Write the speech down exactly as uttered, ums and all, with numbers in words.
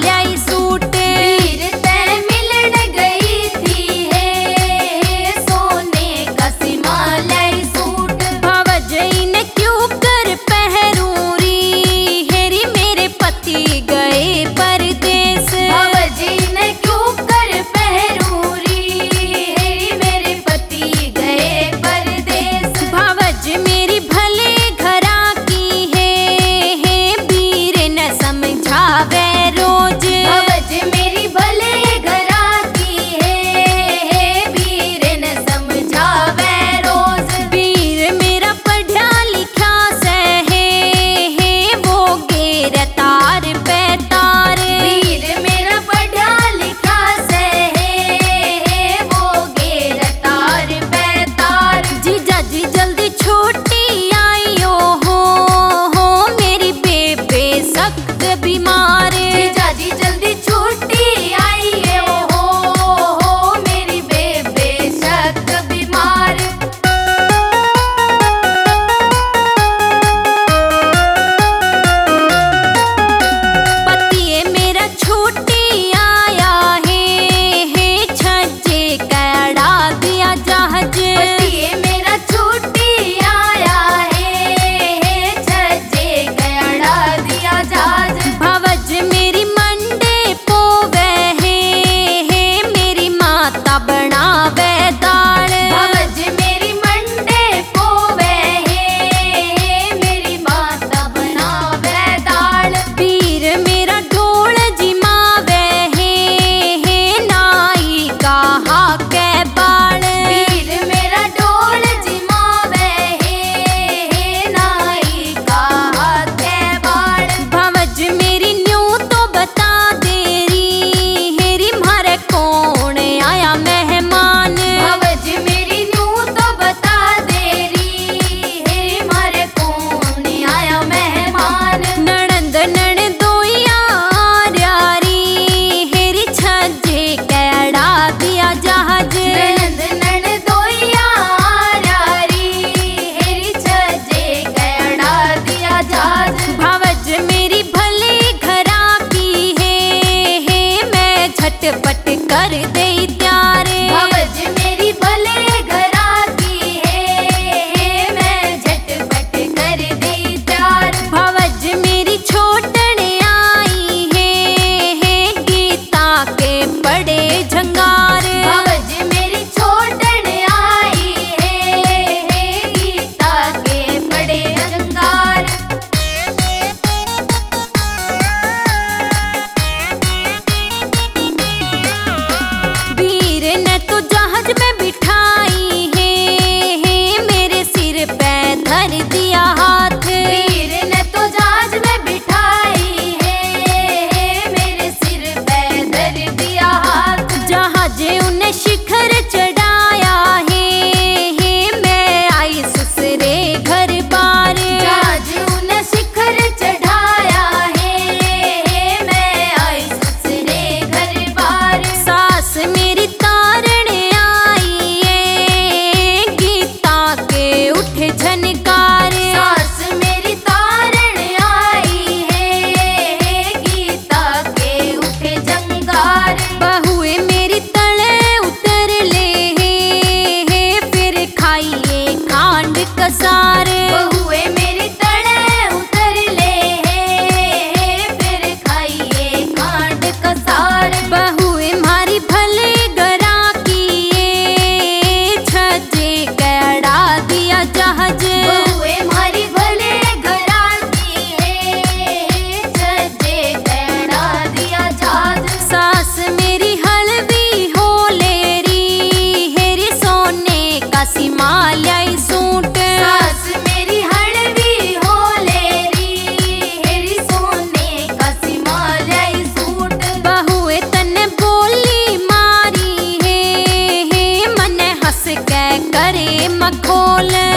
ल्याई सूट। वीर ते मिलन गई थी है सोने का सीमा ल्याई सूट। भवजई ने क्यों कर पहरूरी हेरी मेरे पति गए परदेस। भवजई ने क्यों कर पहरूरी हेरी मेरे पति गए परदेस। भवज मेरी भले घरा की है हे वीर न समझावे रोज। भवज मेरी भले घरा की है हे वीर न समझावे रोज। वीर मेरा पढ़ा लिखा से है हे वो गेर तार पे तार। वीर मेरा पढ़ा लिखा से है हे वो गेर तार पे तार। जीजा जी जल्दी छोटी आइयो हो हो मेरी बेबे सख्त बीमार। जीजा जी जल्दी छोटी आइयो हो हो मेरी बेबे सख्त बीमार। पतिए मेरा छोटी आया है हे छज्जे कड़ा दिया जहाज। पतिए मेरा छोटी आया है हे छज्जे कड़ा दिया जहाज। भवज मेरी मंडे पोवे है हे मेरी माता बनावे दाल। भवज मेरी मंडे पोवे है हे मेरी माता बनावे दाल। वीर मेरा ढोल जिमावे है हे नाई कहा के बाल। वीर मेरा ढोल जिमावे है हे नाई कहा के बाल। भवज मेरी न्यू तो बता देरी हेरी मारे कौन आया मेहमान। भवज मेरी न्यू तो बता देरी हेरी मारे कौन आया मेहमान। नणंद नणदोइया आर्यारी हेरी छज्जे कैड़ा दिया जहाज। नणंद नणदोइया आर्यारी हेरी छज्जे कैड़ा दिया जहाज। भवज मेरी भले घरा की है हे मैं झटपट कर दे त्यार। भवज मेरी भले घरा की है हे मैं झटपट कर दे त्यार। भवज मेरी छोटन आई है हे गीता के बड़े झंगार। भवज मेरी छोटन आई है हे गीता के बड़े झंगार। वीर ने तो जहाज में बिठाई है हे मेरे सिर पे धर दिया हाथ। वीर ने तो जहाज में बिठाई है हे मेरे सिर पे धर दिया हाथ। जहाज उन्हें शिखर चढ़ाया है हे मैं आई ससुरे घर बार। जहाज उन्हें शिखर चढ़ाया है हे मैं आई ससुरे घर बार। सास मेरी तारण आई है गीता के उठे झनकार। सास मेरी तारण आई है गीता के उठे झंकार। बहुए मेरी तले उतर ले हे फिर खाइए खांड कसार। बहुए मेरी तले उतर ले हे फिर खाइए खांड कसार। बहुए मारी भले घरा की ये छज्जे कैड़ा दिया जहाज। बहुए मारी भले घरा की है छज्जे कैड़ा दिया जहाज। सास मेरी हलवी हो लेरी हेरी सोने का सीमा ल्याई सूट। सास मेरी हलवी हो लेरी हेरी सोने का सीमा ल्याई सूट। बहुए तने बोली मारी है हे मन हंस के करे मखोल।